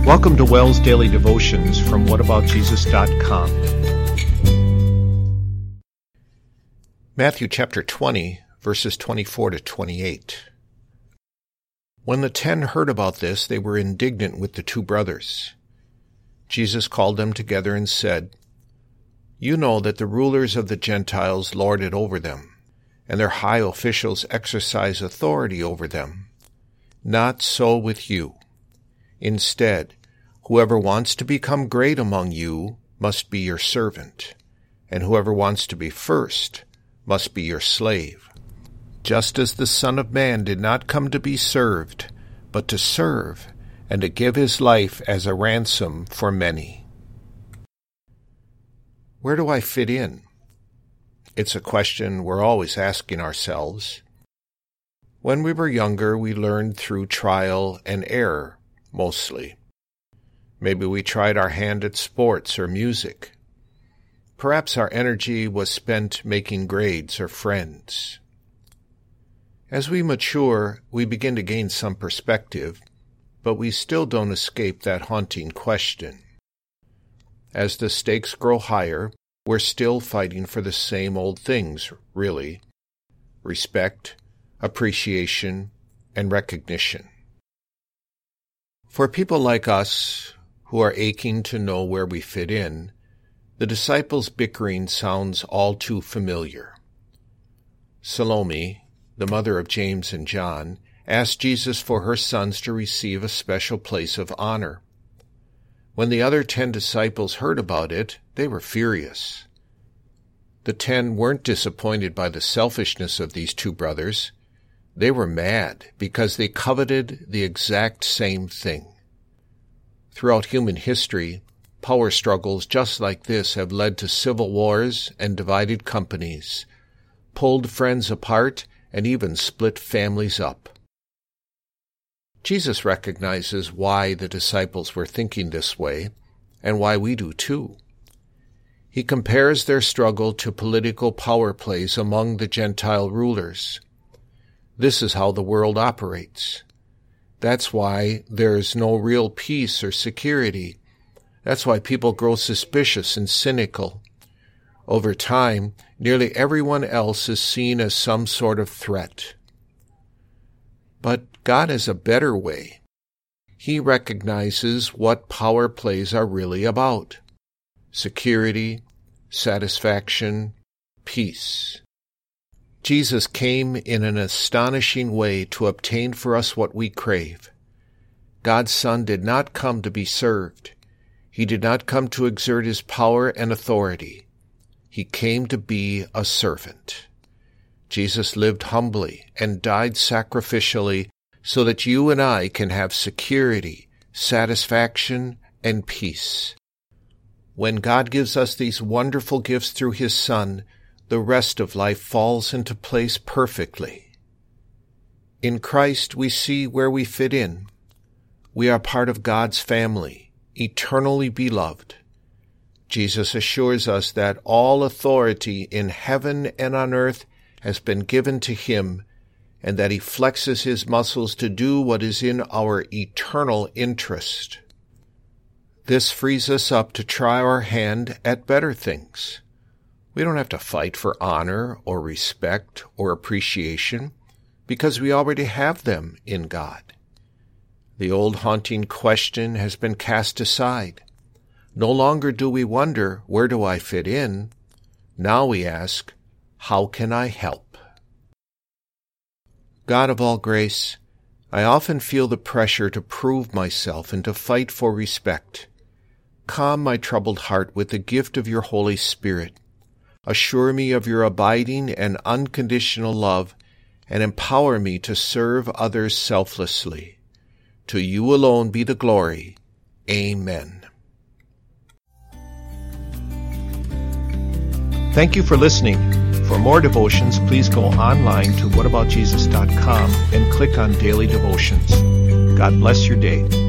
Welcome to Wells Daily Devotions from whataboutjesus.com. Matthew chapter 20, verses 24 to 28. When the 10 heard about this, they were indignant with the 2 brothers. Jesus called them together and said, "You know that the rulers of the Gentiles lord it over them, and their high officials exercise authority over them. Not so with you. Instead, whoever wants to become great among you must be your servant, and whoever wants to be first must be your slave. Just as the Son of Man did not come to be served, but to serve, and to give his life as a ransom for many." Where do I fit in? It's a question we're always asking ourselves. When we were younger, we learned through trial and error, mostly. Maybe we tried our hand at sports or music. Perhaps our energy was spent making grades or friends. As we mature, we begin to gain some perspective, but we still don't escape that haunting question. As the stakes grow higher, we're still fighting for the same old things, really: respect, appreciation, and recognition. For people like us, who are aching to know where we fit in, the disciples' bickering sounds all too familiar. Salome, the mother of James and John, asked Jesus for her sons to receive a special place of honor. When the other 10 disciples heard about it, they were furious. The 10 weren't disappointed by the selfishness of these 2 brothers. They were mad because they coveted the exact same thing. Throughout human history, power struggles just like this have led to civil wars and divided companies, pulled friends apart, and even split families up. Jesus recognizes why the disciples were thinking this way, and why we do too. He compares their struggle to political power plays among the Gentile rulers. This is how the world operates. That's why there's no real peace or security. That's why people grow suspicious and cynical. Over time, nearly everyone else is seen as some sort of threat. But God has a better way. He recognizes what power plays are really about: security, satisfaction, peace. Jesus came in an astonishing way to obtain for us what we crave. God's Son did not come to be served. He did not come to exert his power and authority. He came to be a servant. Jesus lived humbly and died sacrificially so that you and I can have security, satisfaction, and peace. When God gives us these wonderful gifts through his Son, the rest of life falls into place perfectly. In Christ, we see where we fit in. We are part of God's family, eternally beloved. Jesus assures us that all authority in heaven and on earth has been given to him, and that he flexes his muscles to do what is in our eternal interest. This frees us up to try our hand at better things. We don't have to fight for honor or respect or appreciation, because we already have them in God. The old haunting question has been cast aside. No longer do we wonder, where do I fit in? Now we ask, how can I help? God of all grace, I often feel the pressure to prove myself and to fight for respect. Calm my troubled heart with the gift of your Holy Spirit. Assure me of your abiding and unconditional love, and empower me to serve others selflessly. To you alone be the glory. Amen. Thank you for listening. For more devotions, please go online to whataboutjesus.com and click on Daily Devotions. God bless your day.